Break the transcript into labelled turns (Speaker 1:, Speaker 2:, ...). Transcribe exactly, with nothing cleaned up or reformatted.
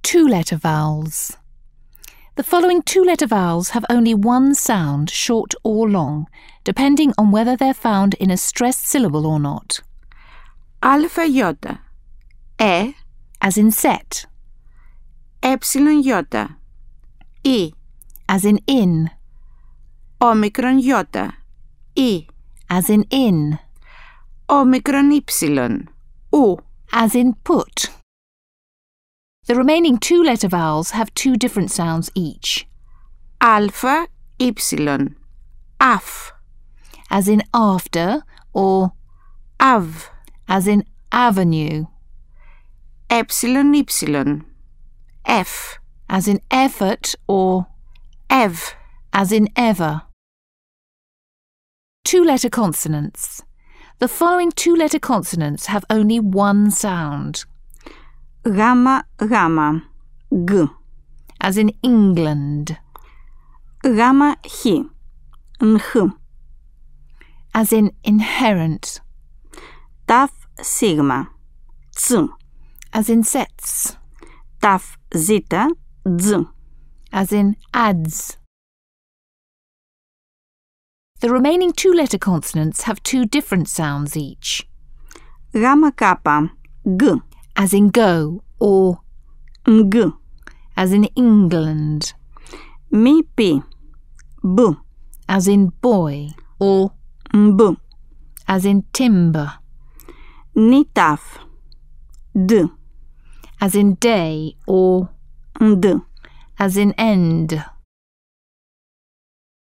Speaker 1: Two-letter vowels. The following two-letter vowels have only one sound, short or long, depending on whether they're found in a stressed syllable or not.
Speaker 2: Alpha iota. E.
Speaker 1: As in set.
Speaker 2: Epsilon iota. I.
Speaker 1: As in in.
Speaker 2: Omicron iota. I.
Speaker 1: As in in.
Speaker 2: Omicron ypsilon. U.
Speaker 1: As in put. The remaining two-letter vowels have two different sounds each.
Speaker 2: Alpha, ypsilon. Af.
Speaker 1: As in after or
Speaker 2: Av.
Speaker 1: as in avenue.
Speaker 2: Epsilon, ypsilon. F.
Speaker 1: As in effort or
Speaker 2: Ev.
Speaker 1: as in ever. Two-letter consonants. The following two-letter consonants have only one sound.
Speaker 2: Gamma, gamma. G.
Speaker 1: As in England.
Speaker 2: Gamma, hi. Nh.
Speaker 1: As in inherent.
Speaker 2: Taf, sigma. Z.
Speaker 1: As in sets.
Speaker 2: Taf, zeta. Z.
Speaker 1: As in adds. The remaining two-letter consonants have two different sounds each.
Speaker 2: Gamma, kappa. G.
Speaker 1: As in go or
Speaker 2: Ng.
Speaker 1: as in England.
Speaker 2: Mi, pi. B.
Speaker 1: As in boy or
Speaker 2: Mb.
Speaker 1: as in timber.
Speaker 2: Ni, taf. D.
Speaker 1: As in day or
Speaker 2: Nd.
Speaker 1: as in end.